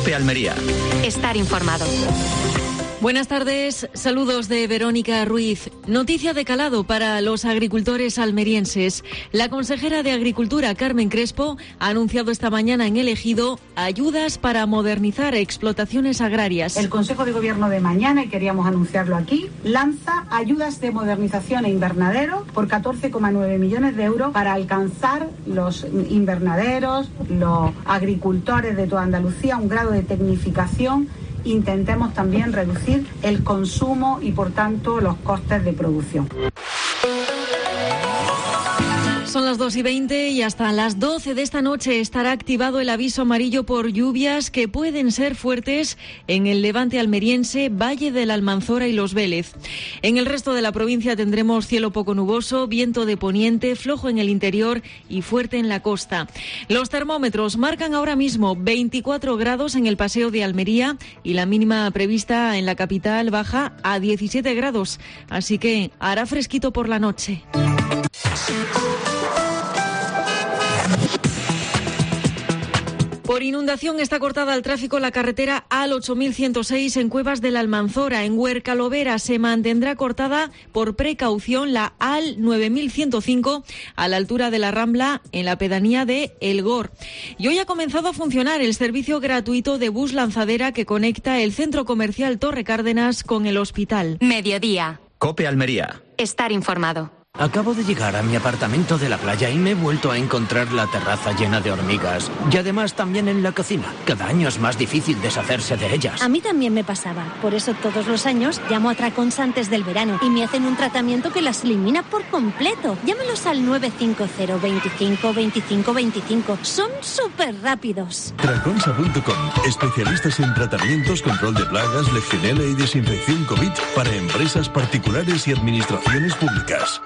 COPE Almería. Estar informado. Buenas tardes, saludos de Verónica Ruiz. Noticia de calado para los agricultores almerienses. La consejera de Agricultura, Carmen Crespo, ha anunciado esta mañana en El Ejido ayudas para modernizar explotaciones agrarias. El Consejo de Gobierno de mañana, y queríamos anunciarlo aquí, lanza ayudas de modernización e invernadero por 14,9 millones de euros para alcanzar los invernaderos, los agricultores de toda Andalucía, un grado de tecnificación. Intentemos también reducir el consumo y, por tanto, los costes de producción. Son las 2:20 y hasta las 12 de esta noche estará activado el aviso amarillo por lluvias que pueden ser fuertes en el levante almeriense, Valle de la Almanzora y Los Vélez. En el resto de la provincia tendremos cielo poco nuboso, viento de poniente, flojo en el interior y fuerte en la costa. Los termómetros marcan ahora mismo 24 grados en el Paseo de Almería y la mínima prevista en la capital baja a 17 grados, así que hará fresquito por la noche. Por inundación está cortada al tráfico la carretera AL 8106 en Cuevas de la Almanzora. En Huercalovera se mantendrá cortada por precaución la AL 9105 a la altura de la Rambla en la pedanía de El Gor. Y hoy ha comenzado a funcionar el servicio gratuito de bus lanzadera que conecta el centro comercial Torre Cárdenas con el hospital. Mediodía. COPE Almería. Estar informado. Acabo de llegar a mi apartamento de la playa y me he vuelto a encontrar la terraza llena de hormigas. Y además también en la cocina. Cada año es más difícil deshacerse de ellas. A mí también me pasaba. Por eso todos los años llamo a Tracons antes del verano y me hacen un tratamiento que las elimina por completo. Llámalos al 950 25 25 25. Son súper rápidos. Traconsa.com. Especialistas en tratamientos, control de plagas, legionela y desinfección COVID para empresas particulares y administraciones públicas.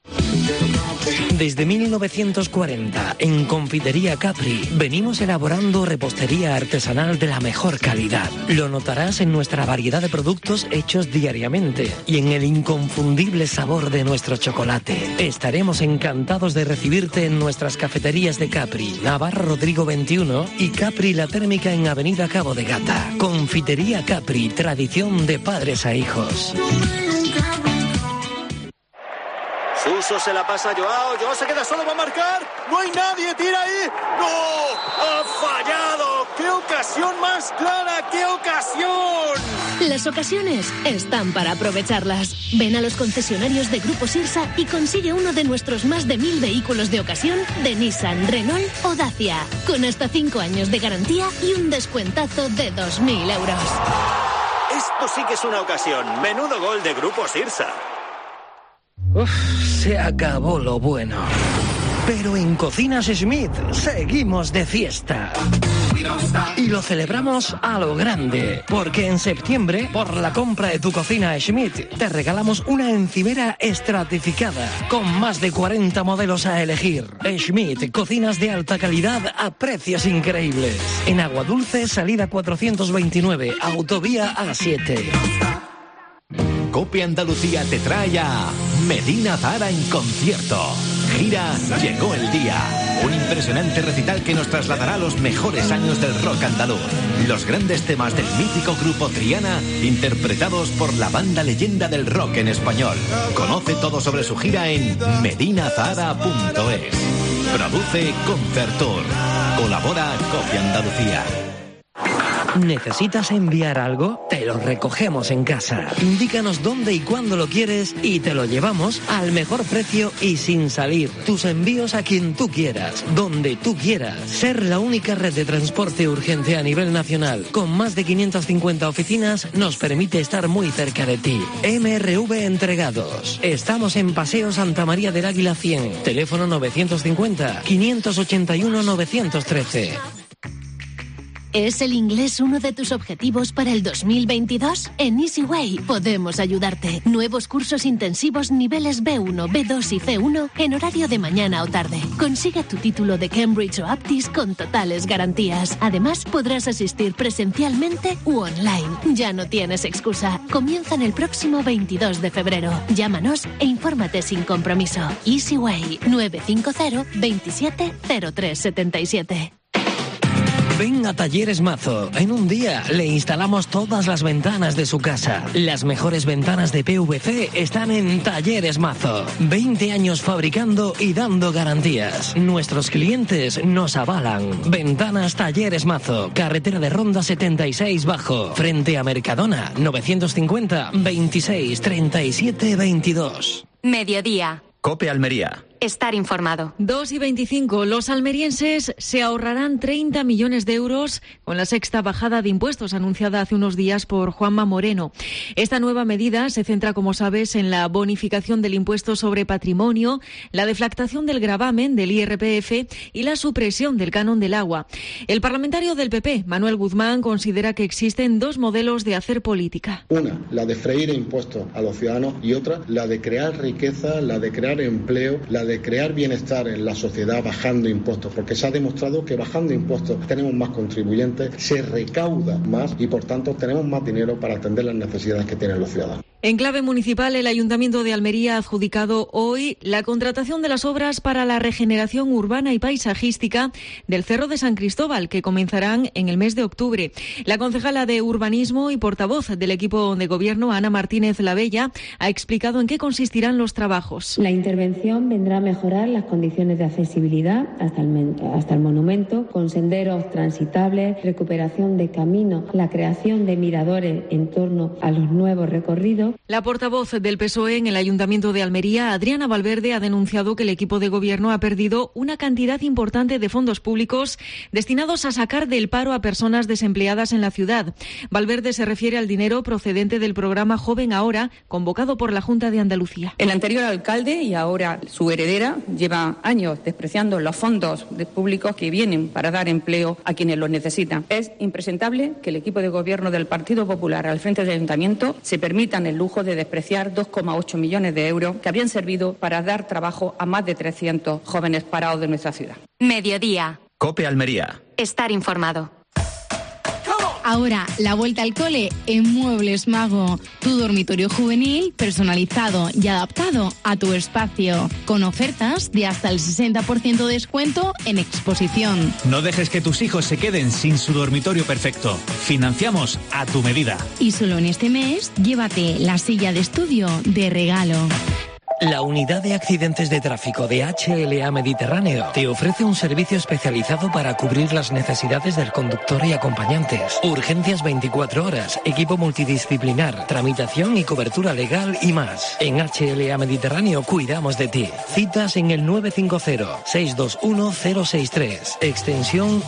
Desde 1940, en Confitería Capri, venimos elaborando repostería artesanal de la mejor calidad. Lo notarás en nuestra variedad de productos hechos diariamente y en el inconfundible sabor de nuestro chocolate. Estaremos encantados de recibirte en nuestras cafeterías de Capri, Navarra Rodrigo 21 y Capri La Térmica en Avenida Cabo de Gata. Confitería Capri, tradición de padres a hijos. Suso se la pasa a Joao, Joao se queda solo, va a marcar, no hay nadie, tira ahí, ¡no! ¡Ha fallado! ¡Qué ocasión más clara, qué ocasión! Las ocasiones están para aprovecharlas. Ven a los concesionarios de Grupo Sirsa y consigue uno de nuestros más de 1000 vehículos de ocasión de Nissan, Renault o Dacia, con hasta 5 años de garantía y un descuentazo de 2.000 euros. Esto sí que es una ocasión, menudo gol de Grupo Sirsa. Se acabó lo bueno. Pero en Cocinas Schmidt seguimos de fiesta. Y lo celebramos a lo grande, porque en septiembre, por la compra de tu cocina Schmidt, te regalamos una encimera estratificada, con más de 40 modelos a elegir. Schmidt, cocinas de alta calidad a precios increíbles. En Aguadulce, salida 429, autovía A7. COPE Andalucía te trae a Medina Zahara en concierto. Gira Llegó el Día. Un impresionante recital que nos trasladará a los mejores años del rock andaluz. Los grandes temas del mítico grupo Triana, interpretados por la banda leyenda del rock en español. Conoce todo sobre su gira en medinazahara.es. Produce Concertour. Colabora COPE Andalucía. ¿Necesitas enviar algo? Te lo recogemos en casa. Indícanos dónde y cuándo lo quieres y te lo llevamos al mejor precio y sin salir. Tus envíos a quien tú quieras, donde tú quieras. Ser la única red de transporte urgente a nivel nacional, con más de 550 oficinas, nos permite estar muy cerca de ti. MRV Entregados. Estamos en Paseo Santa María del Águila 100. Teléfono 950 581 913. ¿Es el inglés uno de tus objetivos para el 2022? En Easyway podemos ayudarte. Nuevos cursos intensivos niveles B1, B2 y C1 en horario de mañana o tarde. Consigue tu título de Cambridge o Aptis con totales garantías. Además, podrás asistir presencialmente u online. Ya no tienes excusa. Comienzan el próximo 22 de febrero. Llámanos e infórmate sin compromiso. Easyway 950 27 03 77. Ven a Talleres Mazo. En un día le instalamos todas las ventanas de su casa. Las mejores ventanas de PVC están en Talleres Mazo. 20 años fabricando y dando garantías. Nuestros clientes nos avalan. Ventanas Talleres Mazo. Carretera de Ronda 76 Bajo. Frente a Mercadona. 950 26 37 22. Mediodía. COPE Almería. Estar informado. 2:25. Los almerienses se ahorrarán 30 millones de euros con la sexta bajada de impuestos anunciada hace unos días por Juanma Moreno. Esta nueva medida se centra, como sabes, en la bonificación del impuesto sobre patrimonio, la deflactación del gravamen del IRPF y la supresión del canon del agua. El parlamentario del PP, Manuel Guzmán, considera que existen dos modelos de hacer política. Una, la de freír impuestos a los ciudadanos, y otra, la de crear riqueza, la de crear empleo, la de crear bienestar en la sociedad bajando impuestos, porque se ha demostrado que bajando impuestos tenemos más contribuyentes, se recauda más y por tanto tenemos más dinero para atender las necesidades que tienen los ciudadanos. En clave municipal, el Ayuntamiento de Almería ha adjudicado hoy la contratación de las obras para la regeneración urbana y paisajística del Cerro de San Cristóbal, que comenzarán en el mes de octubre. La concejala de Urbanismo y portavoz del equipo de gobierno, Ana Martínez Labella, ha explicado en qué consistirán los trabajos. La intervención vendrá a mejorar las condiciones de accesibilidad hasta el monumento, con senderos transitables, recuperación de caminos, la creación de miradores en torno a los nuevos recorridos. La portavoz del PSOE en el Ayuntamiento de Almería, Adriana Valverde, ha denunciado que el equipo de gobierno ha perdido una cantidad importante de fondos públicos destinados a sacar del paro a personas desempleadas en la ciudad. Valverde se refiere al dinero procedente del programa Joven Ahora, convocado por la Junta de Andalucía. El anterior alcalde y ahora su heredera lleva años despreciando los fondos públicos que vienen para dar empleo a quienes los necesitan. Es impresentable que el equipo de gobierno del Partido Popular al frente del Ayuntamiento se permitan el lujo de despreciar 2,8 millones de euros que habrían servido para dar trabajo a más de 300 jóvenes parados de nuestra ciudad. Mediodía. COPE Almería. Estar informado. Ahora, la vuelta al cole en Muebles Mago. Tu dormitorio juvenil personalizado y adaptado a tu espacio. Con ofertas de hasta el 60% de descuento en exposición. No dejes que tus hijos se queden sin su dormitorio perfecto. Financiamos a tu medida. Y solo en este mes, llévate la silla de estudio de regalo. La Unidad de Accidentes de Tráfico de HLA Mediterráneo te ofrece un servicio especializado para cubrir las necesidades del conductor y acompañantes. Urgencias 24 horas, equipo multidisciplinar, tramitación y cobertura legal y más. En HLA Mediterráneo cuidamos de ti. Citas en el 950-621-063, extensión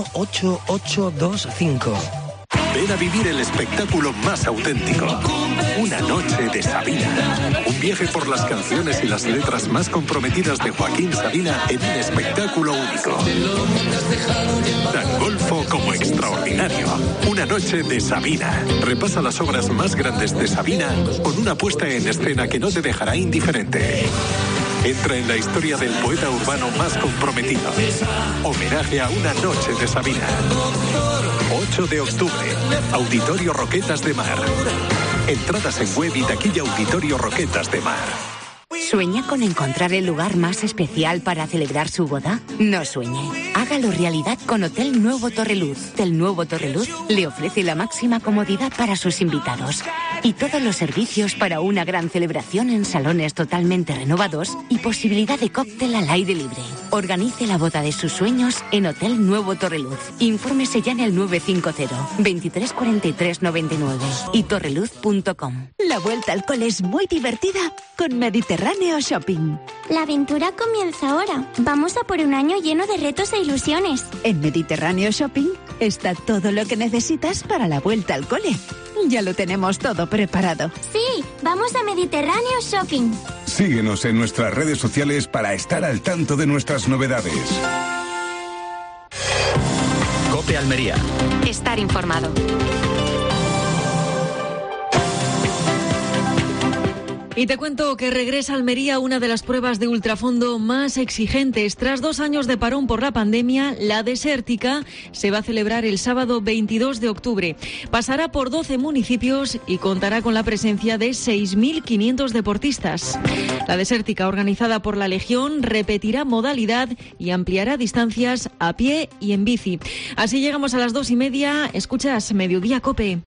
18825. Ven a vivir el espectáculo más auténtico. Una noche de Sabina. Un viaje por las canciones y las letras más comprometidas de Joaquín Sabina en un espectáculo único. Tan golfo como extraordinario. Una noche de Sabina. Repasa las obras más grandes de Sabina con una puesta en escena que no te dejará indiferente. Entra en la historia del poeta urbano más comprometido. Homenaje a una noche de Sabina. 8 de octubre, Auditorio Roquetas de Mar. Entradas en web y taquilla Auditorio Roquetas de Mar. ¿Sueña con encontrar el lugar más especial para celebrar su boda? No sueñe. Hágalo realidad con Hotel Nuevo Torreluz. Hotel Nuevo Torreluz le ofrece la máxima comodidad para sus invitados y todos los servicios para una gran celebración en salones totalmente renovados y posibilidad de cóctel al aire libre. Organice la boda de sus sueños en Hotel Nuevo Torreluz. Infórmese ya en el 950 23 43 99 y torreluz.com. La vuelta al cole es muy divertida con Mediterráneo Shopping. La aventura comienza ahora. Vamos a por un año lleno de retos e ilusiones. En Mediterráneo Shopping está todo lo que necesitas para la vuelta al cole. Ya lo tenemos todo preparado. Sí, vamos a Mediterráneo Shopping. Síguenos en nuestras redes sociales para estar al tanto de nuestras novedades. COPE Almería. Estar informado. Y te cuento que regresa a Almería una de las pruebas de ultrafondo más exigentes. Tras 2 años de parón por la pandemia, la Desértica se va a celebrar el sábado 22 de octubre. Pasará por 12 municipios y contará con la presencia de 6.500 deportistas. La Desértica, organizada por la Legión, repetirá modalidad y ampliará distancias a pie y en bici. Así llegamos a las 2:30. Escuchas Mediodía COPE.